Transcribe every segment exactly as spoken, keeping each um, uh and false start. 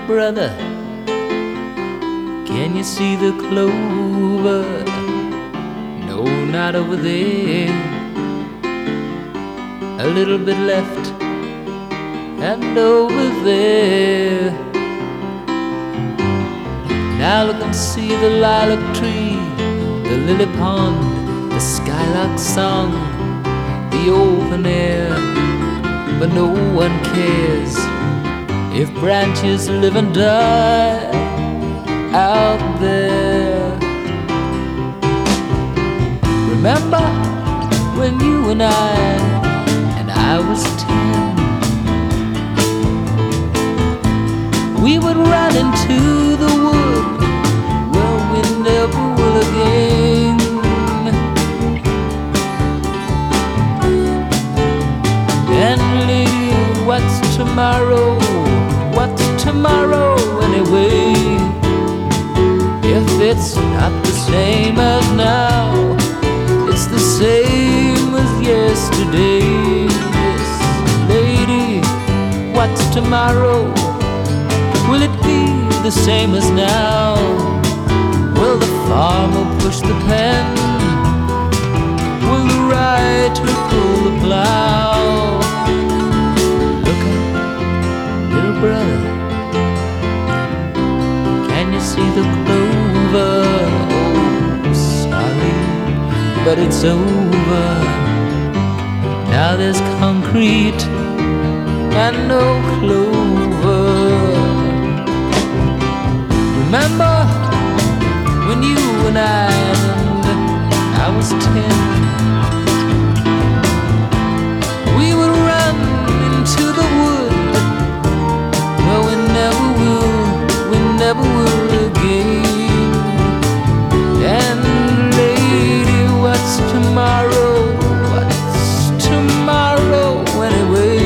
brother, can you see the clover? No, not over there. A little bit left, and over there. Now look and see the lilac tree, the lily pond, the skylark song, the open air. But no one cares if branches live and die out there. Remember when you and I, and I was ten, we would run into the wood. Well, we never will again. And lady, what's tomorrow? What's tomorrow anyway? If it's not the same as now, it's the same as yesterday. Yes, lady, what's tomorrow? Will it be the same as now? Will the farmer push the pen? Will the writer pull the plow? Look up, little brother, can you see the clover? Oh, sorry, but it's over. Now there's concrete and no clover. Remember when you and I, and I was ten, we would run into the wood. Well, we never will, we never will again. And lady, what's tomorrow? What's tomorrow anyway?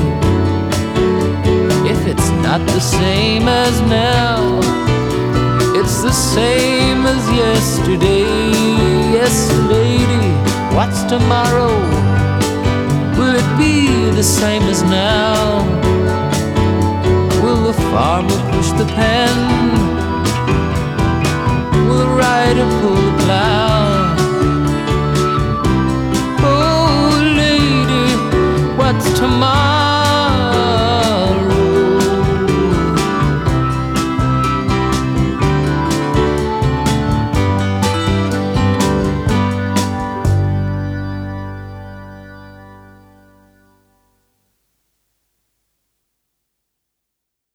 If it's not the same as now, it's the same as yesterday. Yes, lady, what's tomorrow? Will it be the same as now? Will the farmer push the pen? Will the writer pull